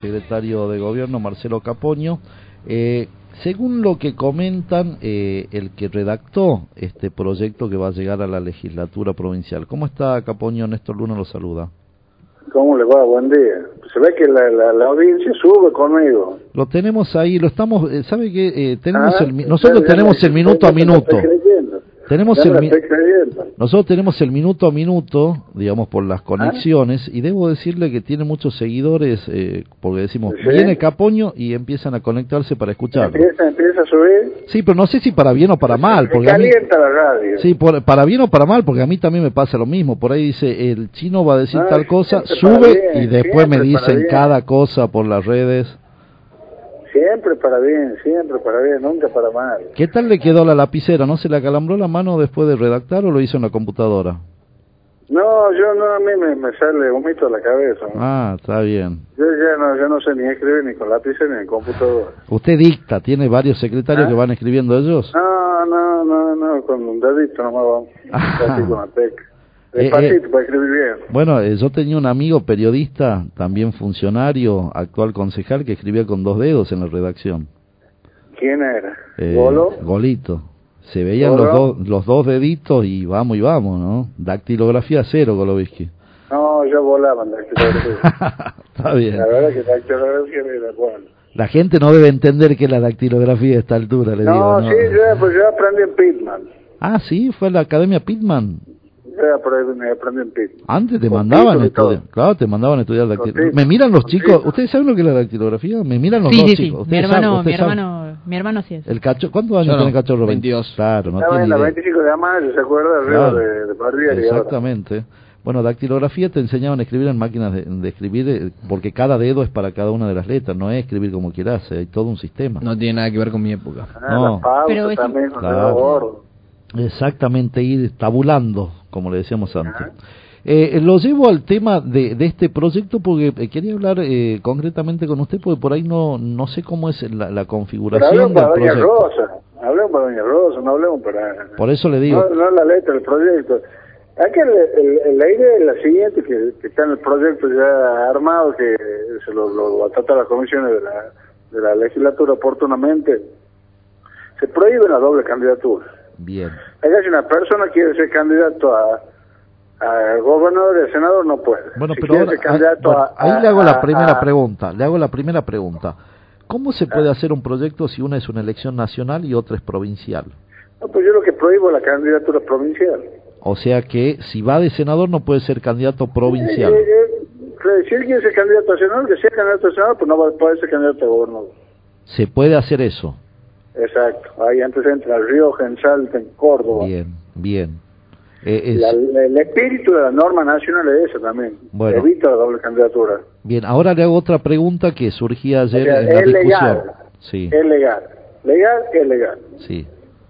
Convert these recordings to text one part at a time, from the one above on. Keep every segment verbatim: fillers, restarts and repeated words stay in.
Secretario de Gobierno Marcelo Capoño. Eh, según lo que comentan, eh, el que redactó este proyecto que va a llegar a la legislatura provincial. ¿Cómo está, Capoño? Néstor Luna lo saluda. ¿Cómo le va? Buen día. Se ve que la, la, la audiencia sube conmigo. Lo tenemos ahí, lo estamos, eh, ¿sabe qué? Eh, tenemos ah, el, nosotros tenemos el minuto a minuto. Tenemos el mi nosotros tenemos el minuto a minuto, digamos, por las conexiones, ¿Ah? Y debo decirle que tiene muchos seguidores, eh, porque decimos, ¿sí? Viene Capoño y empiezan a conectarse para escucharlo. ¿Empieza, empieza a subir? Sí, pero no sé si para bien o para mal. Porque calienta a mí, la radio. Sí, por, para bien o para mal, porque a mí también me pasa lo mismo. Por ahí dice, el chino va a decir ah, tal cosa, sube bien, y después me dicen cada cosa por las redes. Siempre para bien, siempre para bien, nunca para mal. ¿Qué tal le quedó la lapicera? ¿No se le acalambró la mano después de redactar o lo hizo en la computadora? No, yo no, a mí me, me sale humito a la cabeza. ¿No? Ah, está bien. Yo ya no, yo no sé ni escribir ni con lapicera ni en computadora. ¿Usted dicta? ¿Tiene varios secretarios ¿Ah? que van escribiendo ellos? No, no, no, no, con un dedito nomás vamos. Así con la tecla. Eh, Despacito eh, para escribir bien. Bueno, eh, yo tenía un amigo periodista, también funcionario, actual concejal, que escribía con dos dedos en la redacción. ¿Quién era? Eh, ¿Golo? Golito. Se veían los, do, los dos deditos y vamos y vamos, ¿no? Dactilografía cero, Goloviski. No, yo volaba en dactilografía. Está bien. La verdad que dactilografía era bueno. La gente no debe entender que la dactilografía a esta altura, le no, digo. No, sí, yo, pues yo aprendí en Pitman. Ah, sí, fue a la Academia Pitman. Yo aprendí, aprendí en Pitman. Antes te mandaban a estudiar, claro, te mandaban a estudiar dactilografía. Me miran los chicos, ¿ustedes saben lo que es la dactilografía? Me miran los sí, dos sí, chicos. Sí, mi hermano, saben, mi hermano, saben. mi hermano sí es. El cacho, ¿cuántos años no, tiene el cachorro? veintidós. Claro, no Estaba tiene en la idea. veinticinco de mayo, ¿se acuerda? Arriba Claro. de, de Barriera. Exactamente. Bueno, dactilografía te enseñaban a escribir en máquinas de, de escribir, porque cada dedo es para cada una de las letras, no es escribir como quieras, hay todo un sistema. No tiene nada que ver con mi época. Ah, no. La Pero es también, claro. Exactamente, ir tabulando, como le decíamos antes. Eh, lo llevo al tema de, de este proyecto porque eh, quería hablar eh, concretamente con usted, porque por ahí no no sé cómo es la, la configuración del proyecto. proyecto. Rosa, hablemos para Doña Rosa, no hablemos para... Por eso le digo... No, no la letra del proyecto. Aquí el, el, la idea es la siguiente, que, que está en el proyecto ya armado, que se lo, lo va a tratar las comisiones de la, de la legislatura oportunamente. Se prohíbe la doble candidatura. Bien. Acá si una persona quiere ser candidato a... a gobernador y a senador no puede. Bueno, si pero ahora, ahí, bueno, a, ahí a, le hago a, la primera a, pregunta, le hago la primera pregunta. ¿Cómo se puede hacer un proyecto si una es una elección nacional y otra es provincial? No, pues yo lo que prohíbo es la candidatura provincial. O sea que si va de senador no puede ser candidato provincial. Eh, eh, eh, si él quiere ser candidato a senador, que sea candidato a senador, pues no va a poder ser candidato a gobernador. Se puede hacer eso. Exacto. Ahí antes entra en Rioja, en Salta, en Córdoba. Bien, bien. Eh, es... la, la, el espíritu de la norma nacional es eso también. Bueno. Evita la doble candidatura. Bien, ahora le hago otra pregunta que surgía ayer o sea, en la es discusión. Legal. Sí. Es legal. Legal es legal. Sí.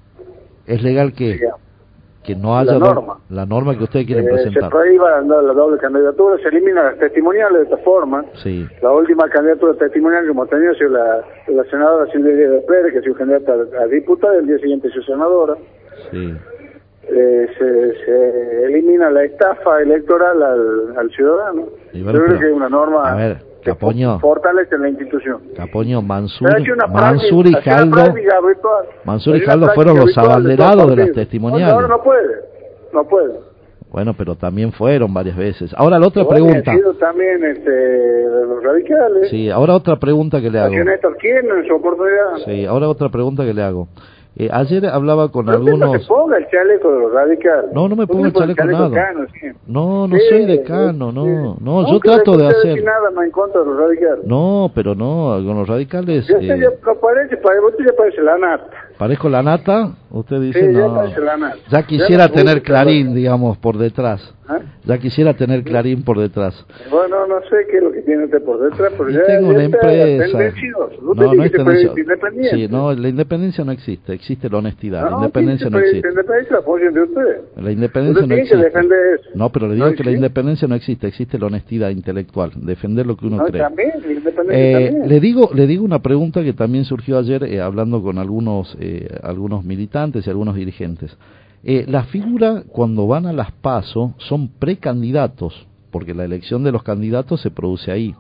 ¿Es legal que legal. que no haya la norma. la norma que ustedes quieren eh, presentar? Se prohíba la, la doble candidatura, se eliminan las testimoniales de esta forma. Sí. La última candidatura testimonial que hemos tenido ha sido la, la senadora Silvia de Pérez, que ha sido candidata a, a diputada, y el día siguiente ha sido senadora. Sí. Eh, se, se elimina la estafa electoral al, al ciudadano. Y bueno, yo creo pero, que es una norma a ver, Capoño, que fortalece la institución. Capoño, Mansur, Mansur y Jaldo, Mansur y Jaldo fueron los abanderados de las testimoniales. No, no puede, no puede. Bueno, pero también fueron varias veces. Ahora la otra bueno, pregunta. Han sido también este, de los radicales. Sí, ahora otra pregunta que le hago. Néstor Kirchner en su oportunidad. Sí, ahora otra pregunta que le hago. Eh, ayer hablaba con pero algunos... No se ponga el chaleco de los radicales. No, no me pongo el chaleco, el chaleco nada. Cano, sí. No, no sí, soy decano, no, sí. no, no, yo trato de hacer... nada más en contra de los radicales. No, pero no, con los radicales... Ya, eh... ya parece, usted ya parece la nata. ¿Parezco la nata? Usted dice, sí, ya no. parece la nata. Ya quisiera ya tener Clarín, digamos, por detrás. ¿Ah? Ya quisiera tener Clarín por detrás. Bueno, no sé qué es lo que tiene usted por detrás, pero y ya, tengo ya una empresa. No, no, no es independiente. Sí, no, la independencia no existe, existe la honestidad. No, la independencia no existe. La independencia la apoyan de usted. La independencia usted no existe. Que defender eso. No, pero le digo no que existe. la independencia no existe, existe la honestidad intelectual, defender lo que uno no, cree. También, la independencia eh, también. Le digo, le digo una pregunta que también surgió ayer eh, hablando con algunos, eh, algunos militantes y algunos dirigentes. Eh, la figura cuando van a las PASO son precandidatos, porque la elección de los candidatos se produce ahí.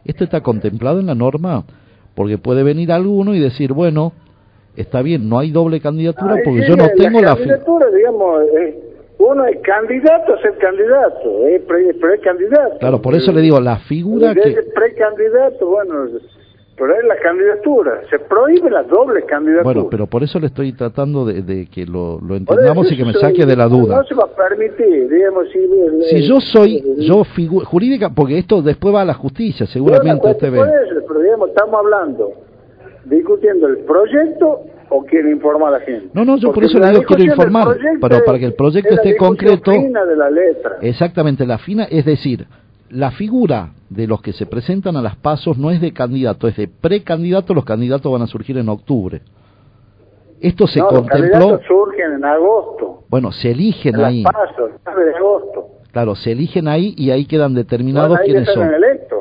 Esto está contemplado en la norma, porque puede venir alguno y decir, bueno, está bien, no hay doble candidatura, porque sí, yo no tengo la... La candidatura, la digamos, eh, uno es candidato a ser candidato, es pre, precandidato. Claro, por eso le digo, la figura que... Es precandidato, bueno... Pero es la candidatura, se prohíbe la doble candidatura. Bueno, pero por eso le estoy tratando de, de que lo, lo entendamos y que me saque de la duda. No se va a permitir, digamos, si... El, si yo soy, el, yo figu jurídica, porque esto después va a la justicia, seguramente bueno, usted ve. Eso, pero digamos, estamos hablando, discutiendo el proyecto o quiere informar a la gente. No, no, yo porque por eso le digo quiero informar, pero para que el proyecto esté concreto... Fina de la letra. Exactamente, la fina, es decir... La figura de los que se presentan a las PASO no es de candidato, es de precandidato. Los candidatos van a surgir en octubre. Esto se no, contempló. Los candidatos surgen en agosto. Bueno, se eligen en ahí. Las PASO, nueve de agosto. Claro, se eligen ahí y ahí quedan determinados bueno, ahí quiénes son. Electos.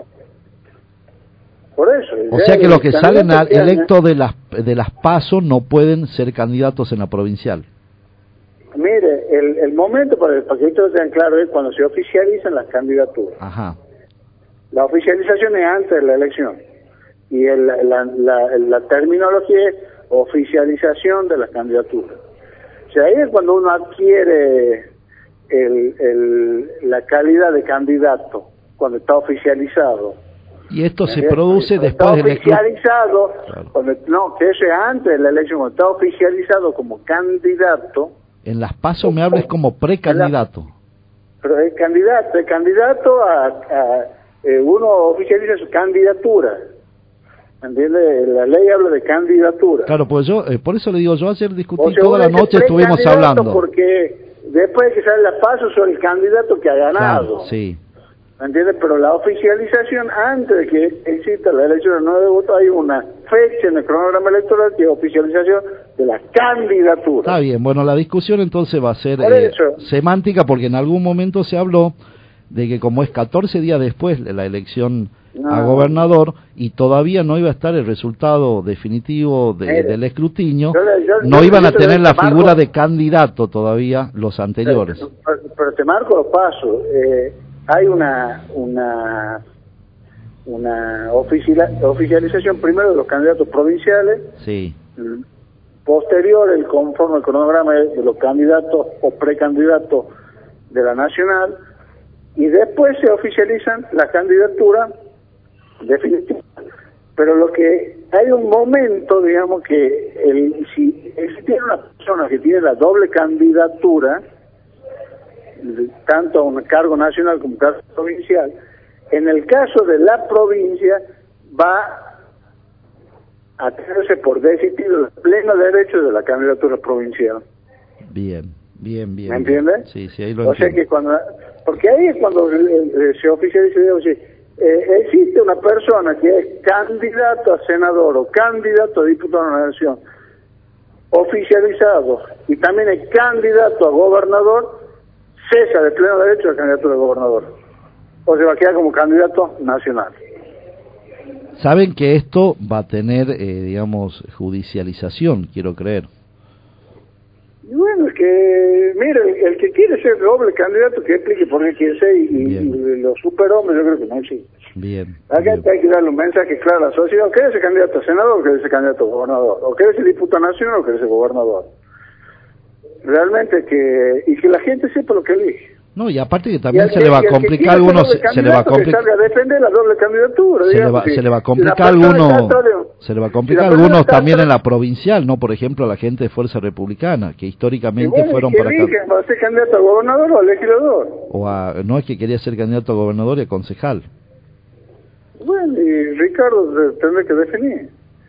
Por eso. O sea que los que salen electos de las de las PASO no pueden ser candidatos en la provincial. Mire, el, el momento, para, para que ustedes tengan claro, es cuando se oficializan las candidaturas. Ajá. La oficialización es antes de la elección. Y el, la, la, la terminología es oficialización de las candidaturas. O sea, ahí es cuando uno adquiere el, el, la calidad de candidato, cuando está oficializado. Y esto se produce cuando después está de la elección. Oficializado, claro. cuando, no, que eso es antes de la elección, cuando está oficializado como candidato. En las PASO me hables como precandidato. Pero es candidato, es candidato a, a eh, uno oficializa su candidatura. ¿Entiende? La ley habla de candidatura. Claro, pues yo, eh, por eso le digo, yo ayer discutí o sea, toda la noche, estuvimos hablando. Porque después de que sale la PASO, soy el candidato que ha ganado. Claro, sí. ¿Entiendes? Pero la oficialización, antes de que exista la elección del nueve de agosto, hay una fecha en el cronograma electoral que es oficialización de la candidatura. Está bien, bueno, la discusión entonces va a ser eh, semántica, porque en algún momento se habló de que como es catorce días después de la elección no. a gobernador y todavía no iba a estar el resultado definitivo de, Mire, del escrutinio, yo le, yo, no yo, iban yo, a tener la marco, figura de candidato todavía los anteriores. Pero, pero te marco los pasos. Eh, hay una una una oficialización primero de los candidatos provinciales. Sí. Posterior, el conforme al cronograma de los candidatos o precandidatos de la nacional, y después se oficializan la candidatura definitiva. Pero lo que hay un momento, digamos, que el, si existe una persona que tiene la doble candidatura, tanto a un cargo nacional como cargo provincial, en el caso de la provincia va a tenerse por decidido el pleno derecho de la candidatura provincial. Bien, bien, bien. ¿Me entiendes? Sí, sí, ahí lo O sea que cuando, porque ahí es cuando eh, se oficializa, digamos, eh, existe una persona que es candidato a senador o candidato a diputado de la nación, oficializado, y también es candidato a gobernador, cesa de pleno derecho la candidatura de gobernador. O se va a quedar como candidato nacional. Saben que esto va a tener, eh, digamos, judicialización, quiero creer. Y bueno, es que, mire, el, el que quiere ser doble candidato, que explique por qué quiere ser, y, y los superhombres, yo creo que no existe. Bien. Acá hay que darle un mensaje claro a la sociedad: ¿quiere ser candidato a senador o quiere ser candidato a gobernador? ¿O quiere ser diputado nacional o quiere ser gobernador? Realmente que, y que la gente sepa lo que elige. No, y aparte que también se le va a complicar a algunos, se le va a complicar a defender la doble candidatura, se le va, se le va a complicar a algunos, se le va a complicar a algunos también en la provincial, no, por ejemplo, a la gente de Fuerza Republicana, que históricamente bueno, fueron para acá. ¿Va a ser candidato a gobernador o a legislador? O a, no, es que quería ser candidato a gobernador y a concejal. Bueno, y Ricardo tendrá que definir.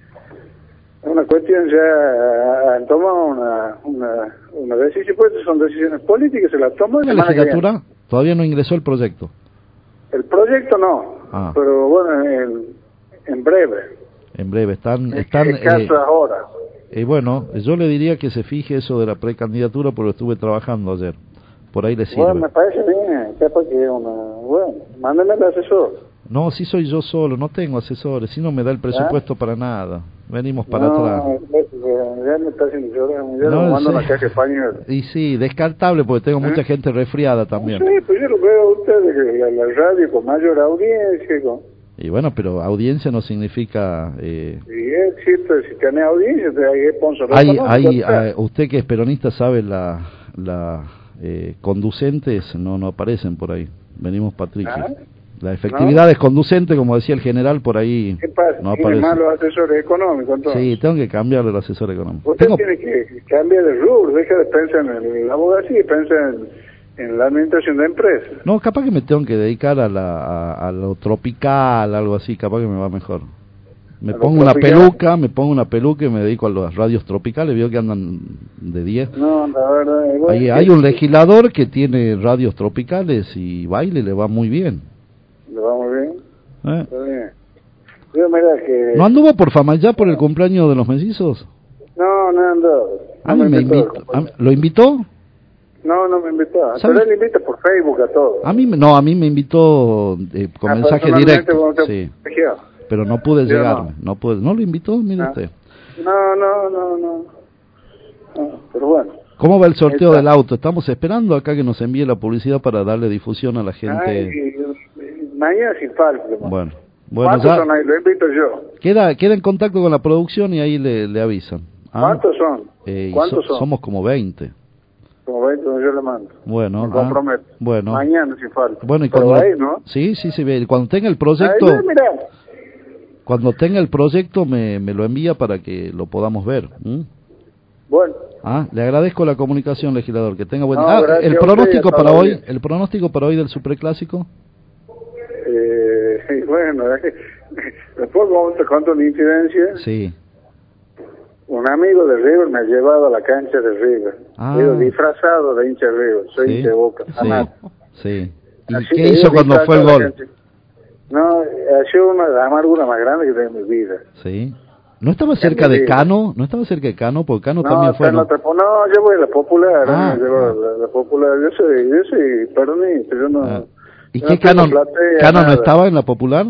Es una cuestión, ya han tomado una, una, una decisión, pues son decisiones políticas, se las toma. ¿La legislatura? Todavía no ingresó el proyecto. El proyecto no, ah. pero bueno, en, en breve. En breve, están... están en caso eh, ahora. Y eh, bueno, yo le diría que se fije eso de la precandidatura, porque lo estuve trabajando ayer. Por ahí le sirve. Bueno, me parece bien, sepa que una... Bueno, mándeme el asesor. No, si soy yo solo, no tengo asesores, si no me da el presupuesto ¿Ah? para nada. Venimos para no, atrás. Ya me está haciendo llorar, ya no, mando una caja de pañuelo. Y sí, descartable, porque tengo ¿Eh? mucha gente resfriada también. Sí, pues yo lo veo a ustedes, la, la radio con mayor audiencia, con... Y bueno, pero audiencia no significa... Eh... Sí, es cierto, si tiene audiencia, hay sponsor. Hay, hay, hay, usted que es peronista sabe, la, la eh, conducentes no no aparecen por ahí. Venimos Patricia. ¿Ah? La efectividad ¿No? es conducente, como decía el general, por ahí ¿Qué pasa? no aparece. ¿Tiene malos asesores económicos entonces? Sí, tengo que cambiarle el asesor económico. Usted tengo... tiene que cambiar de rubro, deja de pensar en la abogacía y piensa en... en la administración de empresas. No, capaz que me tengo que dedicar a, la, a, a lo tropical, algo así, capaz que me va mejor. Me a pongo una peluca, me pongo una peluca y me dedico a las radios tropicales, veo que andan de diez. No, la verdad... Bueno, hay, hay un legislador que tiene radios tropicales y baile, le va muy bien. ¿Le va muy bien? ¿Eh? Está bien. Yo, mira que... ¿No anduvo por Famayá por el cumpleaños de los mellizos? No, no andó. No a mí me invitó. ¿A, ¿Lo invitó? No, no me invitó. Pero él invita por Facebook a todos. A mí no, a mí me invitó eh, con ah, mensaje directo. Sí. Pero no pude llegarme. No. no pude. ¿No lo invitó? Mire no. usted. No, no, no, no, no. Pero bueno. ¿Cómo va el sorteo del auto? Estamos esperando acá que nos envíe la publicidad para darle difusión a la gente. Ay, mañana sin falta. Bueno. Bueno, ¿Cuántos ya son ahí? Lo invito yo. Queda, queda en contacto con la producción y ahí le, le avisan. ¿Ah? ¿Cuántos son? Eh, ¿Cuántos so, son? Somos como veinte. Como veinte, yo le mando. Bueno, me comprometo. Ah, bueno. Mañana sin falta. Bueno, y cuando ahí, ¿no? Sí, sí, sí. Cuando tenga el proyecto... Ahí, mira. Cuando tenga el proyecto me, me lo envía para que lo podamos ver. ¿Mm? Bueno. Ah, le agradezco la comunicación, legislador. Que tenga buen día. No, ah, el pronóstico para hoy, bien. el pronóstico para hoy del Superclásico. Eh, bueno, después vamos a contar una incidencia. Sí. Un amigo de River me ha llevado a la cancha de River. Ah. He ido disfrazado de hincha de River. Soy sí. hincha de Boca. Sí. sí. ¿Y Así qué hizo cuando fue el gol? No, ha sido una la amargura más grande que tengo en mi vida. Sí. ¿No estaba cerca de Cano? ¿No estaba cerca de Cano? Porque Cano no, también fue... No, otra, no, yo voy a la Popular. Ah, ¿no? Yo ah. la, la Popular. Yo soy, yo soy peronista. Yo no... Ah. ¿Y yo qué no Cano, platea, Cano no nada. estaba en la Popular?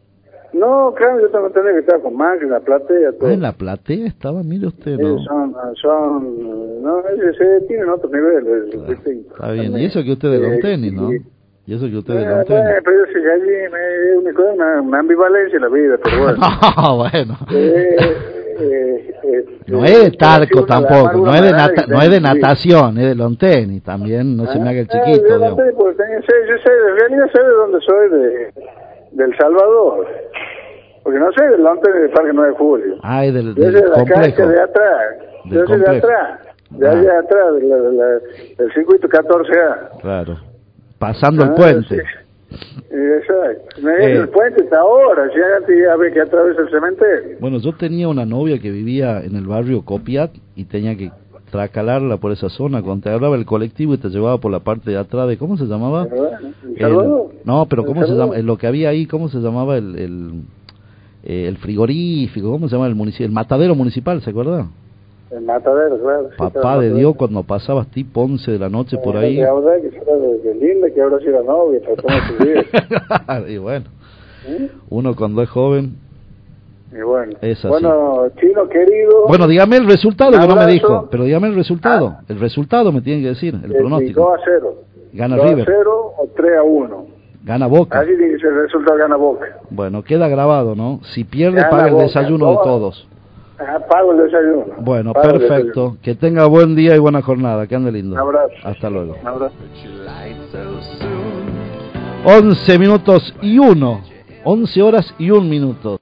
No, claro, yo tengo que tener que estar con máquina, platea, todo. Ah, en la platea estaba, mire usted, ¿no? Sí, son, son, no, ellos tienen otro nivel, claro. Está bien, y eso que usted es de long tenis, ¿no? Y eso que usted es de long eh, tenis. eh, pero yo soy gallina, es una cosa, una, una ambivalencia en la vida, pero bueno. No, bueno. Eh, eh, eh, no es de Tarco tampoco, no es de, nata no es de natación, es de long tenis también, no ah, se me haga el chiquito. Eh, yo, sé, porque tengo, sé, yo sé, en realidad sé de dónde soy, de, del Salvador. Porque no sé del long tenis del Parque nueve de Julio. Ah, es del, yo del sé de la complejo. cancha de atrás, del yo soy de atrás, de ah. allá de atrás, de la, de la, del circuito catorce A. Claro, pasando ah, el puente. Sí. Exacto. Eh. El puente está ahora, si antes ya ve que atraviesa el cementerio. Bueno, yo tenía una novia que vivía en el barrio Copiat y tenía que tracalarla por esa zona. Cuando te agarraba el colectivo y te llevaba por la parte de atrás de... ¿Cómo se llamaba? ¿El Salvador? El, no, pero ¿cómo se llama? Lo que había ahí, ¿cómo se llamaba? El, el, eh, el frigorífico, ¿cómo se llama? El municipio, el matadero municipal, ¿se acuerda? El matadero, claro. Papá sí, de Dios, cuando pasabas tipo once de la noche eh, por ahí. Que ahora que era de, de linda, que ahora sí era novia, pero cómo se vive. Y bueno, ¿Eh? uno cuando es joven... Y bueno, es así. Bueno, Chino querido. Bueno, dígame el resultado, que no me dijo. Pero dígame el resultado. Ah. El resultado me tienen que decir, el, el pronóstico. dos a cero. Gana dos River. dos a cero o tres a uno. Gana Boca. Así dice el resultado, gana Boca. Bueno, queda grabado, ¿no? Si pierde, gana paga el Boca, desayuno Boca. de todos. Ajá, pago el desayuno. Bueno, pago perfecto. Que tenga buen día y buena jornada. Que ande lindo. Un abrazo. Hasta luego. Un abrazo. once minutos y uno. once horas y un minuto.